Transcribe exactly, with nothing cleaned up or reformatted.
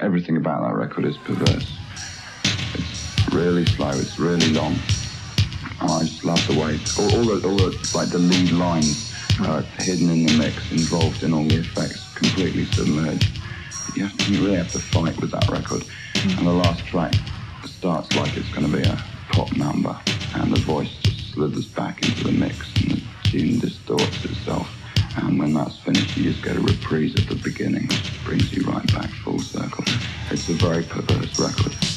everything about that record is perverse. It's really slow, it's really long. And I just love the way, all, all, the, all the, like the lead lines are hidden in the mix, involved in all the effects, completely submerged. You, have to, you really have to fight with that record. Mm. And the last track starts like it's going to be a pop number, and the voice just slithers back into the mix, and the tune distorts itself. And when that's finished, you just get a reprise at the beginning, which brings you right back full circle. It's a very perverse record.